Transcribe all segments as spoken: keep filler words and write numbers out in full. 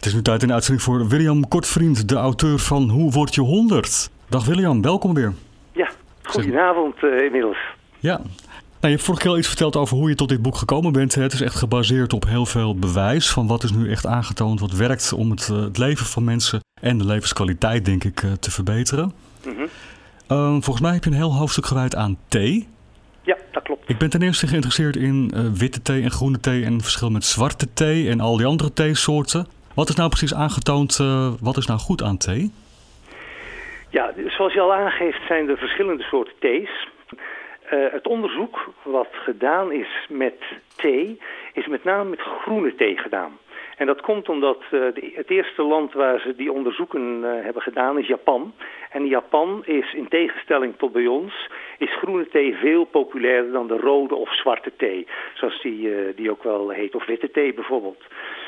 is nu tijd in de uitzending voor William Kortvriend, de auteur van Hoe word je honderd? Dag William, welkom weer. Ja, goedenavond uh, inmiddels. Ja, nou, je hebt vorige keer al iets verteld over hoe je tot dit boek gekomen bent. Het is echt gebaseerd op heel veel bewijs van wat is nu echt aangetoond, wat werkt om het, uh, het leven van mensen en de levenskwaliteit, denk ik, uh, te verbeteren. Mm-hmm. Uh, volgens mij heb je een heel hoofdstuk gewijd aan thee. Ja, dat klopt. Ik ben ten eerste geïnteresseerd in uh, witte thee en groene thee en het verschil met zwarte thee en al die andere theesoorten. Wat is nou precies aangetoond, uh, wat is nou goed aan thee? Ja, zoals je al aangeeft zijn er verschillende soorten thees. Uh, het onderzoek wat gedaan is met thee is met name met groene thee gedaan. En dat komt omdat uh, de, het eerste land waar ze die onderzoeken uh, hebben gedaan is Japan. En in Japan is in tegenstelling tot bij ons, is groene thee veel populairder dan de rode of zwarte thee. Zoals die, uh, die ook wel heet, of witte thee bijvoorbeeld.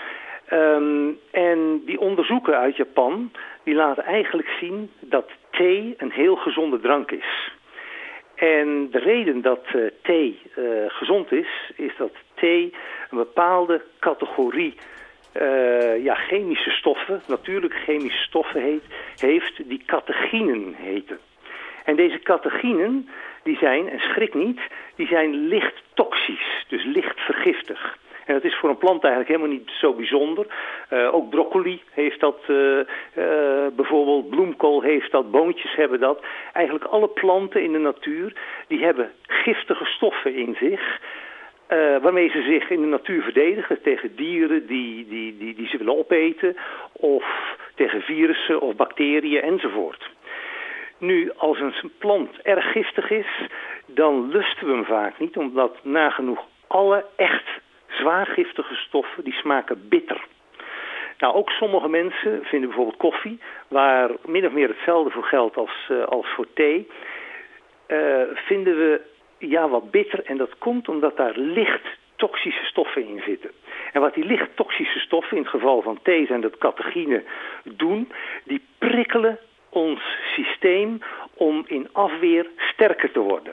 Um, en die onderzoeken uit Japan, die laten eigenlijk zien dat thee een heel gezonde drank is. En de reden dat uh, thee uh, gezond is, is dat thee een bepaalde categorie uh, ja, chemische stoffen, natuurlijke chemische stoffen heet, heeft die catechinen heten. En deze catechinen, die zijn, en schrik niet, die zijn licht toxisch, dus licht vergiftig. En dat is voor een plant eigenlijk helemaal niet zo bijzonder. Uh, ook broccoli heeft dat, uh, uh, bijvoorbeeld bloemkool heeft dat, boontjes hebben dat. Eigenlijk alle planten in de natuur, die hebben giftige stoffen in zich. Uh, waarmee ze zich in de natuur verdedigen tegen dieren die, die, die, die ze willen opeten. Of tegen virussen of bacteriën enzovoort. Nu, als een plant erg giftig is, dan lusten we hem vaak niet. Omdat nagenoeg alle echt zwaar giftige stoffen, die smaken bitter. Nou, ook sommige mensen vinden bijvoorbeeld koffie, waar min of meer hetzelfde voor geldt als, uh, als voor thee, uh, vinden we ja wat bitter. En dat komt omdat daar licht toxische stoffen in zitten. En wat die licht toxische stoffen, in het geval van thee zijn dat catechinen, doen, die prikkelen ons systeem om in afweer sterker te worden.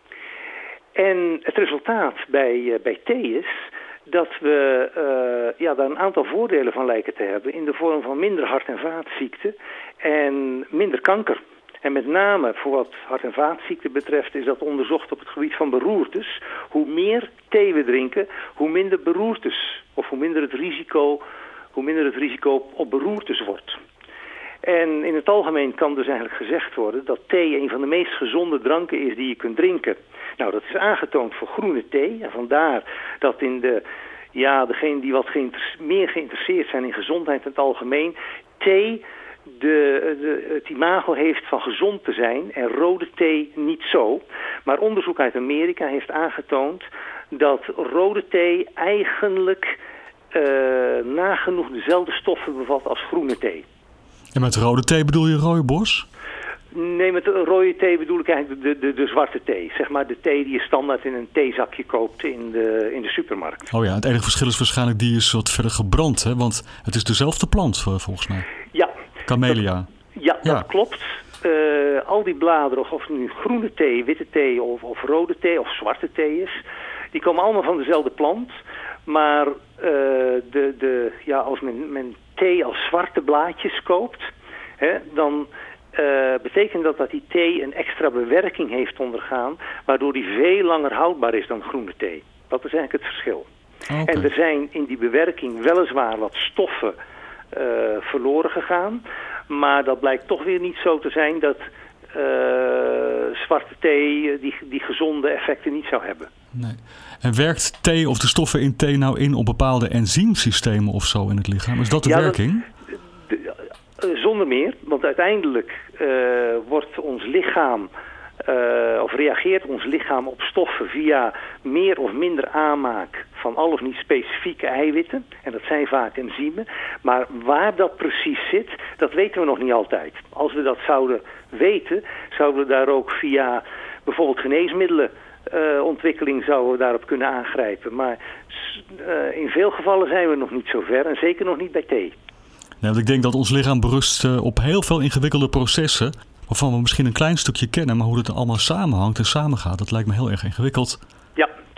En het resultaat bij, uh, bij thee is dat we uh, ja, daar een aantal voordelen van lijken te hebben in de vorm van minder hart- en vaatziekten en minder kanker. En met name voor wat hart- en vaatziekten betreft is dat onderzocht op het gebied van beroertes. Hoe meer thee we drinken, hoe minder beroertes of hoe minder het risico, hoe minder het risico op beroertes wordt. En in het algemeen kan dus eigenlijk gezegd worden dat thee een van de meest gezonde dranken is die je kunt drinken. Nou, dat is aangetoond voor groene thee. En vandaar dat in de, ja, degenen die wat geïnter- meer geïnteresseerd zijn in gezondheid in het algemeen, thee de, de, het imago heeft van gezond te zijn en rode thee niet zo. Maar onderzoek uit Amerika heeft aangetoond dat rode thee eigenlijk uh, nagenoeg dezelfde stoffen bevat als groene thee. En met rode thee bedoel je rooibos? Nee, met rode thee bedoel ik eigenlijk de, de, de zwarte thee. Zeg maar de thee die je standaard in een theezakje koopt in de, in de supermarkt. Oh ja, het enige verschil is waarschijnlijk die is wat verder gebrand, hè? Want het is dezelfde plant volgens mij. Ja. Camellia. Dat, ja, ja, dat klopt. Uh, al die bladeren, of, of het nu groene thee, witte thee of, of rode thee of zwarte thee is, die komen allemaal van dezelfde plant. Maar uh, de, de, ja, als men, men thee als zwarte blaadjes koopt, hè, dan uh, betekent dat dat die thee een extra bewerking heeft ondergaan, waardoor die veel langer houdbaar is dan groene thee. Dat is eigenlijk het verschil. Okay. En er zijn in die bewerking weliswaar wat stoffen uh, verloren gegaan, maar dat blijkt toch weer niet zo te zijn dat uh, zwarte thee die, die gezonde effecten niet zou hebben. Nee. En werkt thee of de stoffen in thee nou in op bepaalde enzymsystemen of zo in het lichaam? Is dat de ja, werking? Dat, de, uh, zonder meer, want uiteindelijk uh, wordt ons lichaam, uh, of reageert ons lichaam op stoffen via meer of minder aanmaak van al of niet specifieke eiwitten. En dat zijn vaak enzymen. Maar waar dat precies zit, dat weten we nog niet altijd. Als we dat zouden weten, zouden we daar ook via bijvoorbeeld geneesmiddelen Uh, ontwikkeling zouden we daarop kunnen aangrijpen. Maar uh, in veel gevallen zijn we nog niet zo ver. En zeker nog niet bij thee. Nee, want ik denk dat ons lichaam berust uh, op heel veel ingewikkelde processen, waarvan we misschien een klein stukje kennen, maar hoe het allemaal samenhangt en samengaat, dat lijkt me heel erg ingewikkeld. Ja, dat is,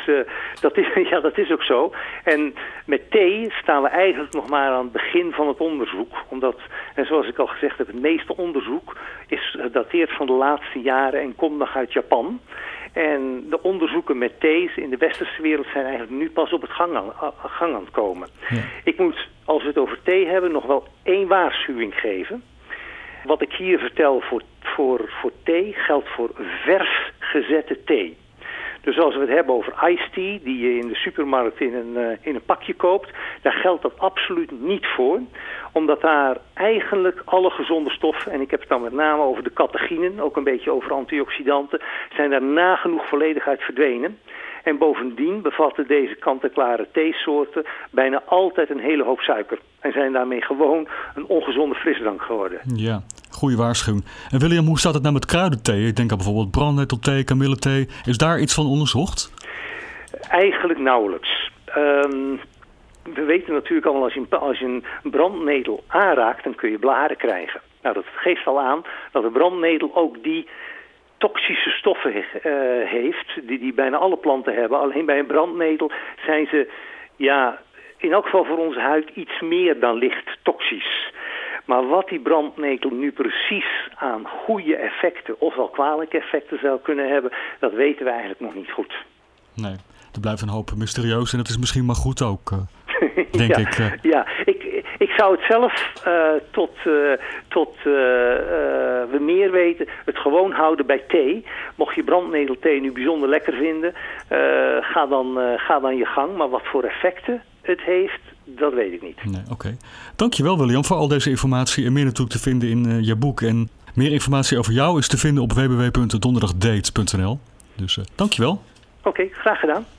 uh, dat is, ja, dat is ook zo. En met thee staan we eigenlijk nog maar aan het begin van het onderzoek. Omdat, en zoals ik al gezegd heb, het meeste onderzoek is gedateerd van de laatste jaren en komt nog uit Japan. En de onderzoeken met thees in de westerse wereld zijn eigenlijk nu pas op het gang aan, gang aan het komen. Ja. Ik moet, als we het over thee hebben, nog wel één waarschuwing geven. Wat ik hier vertel voor, voor, voor thee geldt voor vers gezette thee. Dus als we het hebben over iced tea, die je in de supermarkt in een, uh, in een pakje koopt, daar geldt dat absoluut niet voor. Omdat daar eigenlijk alle gezonde stoffen, en ik heb het dan met name over de catechinen, ook een beetje over antioxidanten, zijn daar nagenoeg volledig uit verdwenen. En bovendien bevatten deze kant-en-klare theesoorten bijna altijd een hele hoop suiker. En zijn daarmee gewoon een ongezonde frisdrank geworden. Ja, goede waarschuwing. En William, hoe staat het nou met kruidenthee? Ik denk aan bijvoorbeeld brandnetelthee, kamillethee. Is daar iets van onderzocht? Eigenlijk nauwelijks. Um, we weten natuurlijk allemaal, als je, als je een brandnetel aanraakt, dan kun je blaren krijgen. Nou, dat geeft al aan dat de brandnetel ook die toxische stoffen uh, heeft, die, die bijna alle planten hebben. Alleen bij een brandnetel zijn ze, ja, in elk geval voor onze huid iets meer dan licht toxisch. Maar wat die brandnetel nu precies aan goede effecten, ofwel kwalijke effecten zou kunnen hebben, dat weten we eigenlijk nog niet goed. Nee, er blijft een hoop mysterieus en dat is misschien maar goed ook, uh, denk ja, ik. Uh. Ja, ik, ik zou het zelf uh, tot, uh, tot uh, uh, we meer weten, het gewoon houden bij thee. Mocht je brandnetelthee nu bijzonder lekker vinden, uh, ga, dan, uh, ga dan je gang. Maar wat voor effecten het heeft, dat weet ik niet. Nee, Oké. Okay. Dankjewel William voor al deze informatie en meer natuurlijk te vinden in uh, je boek. En meer informatie over jou is te vinden op w w w punt donderdagdate punt n l. Dus uh, dankjewel. Oké, okay, graag gedaan.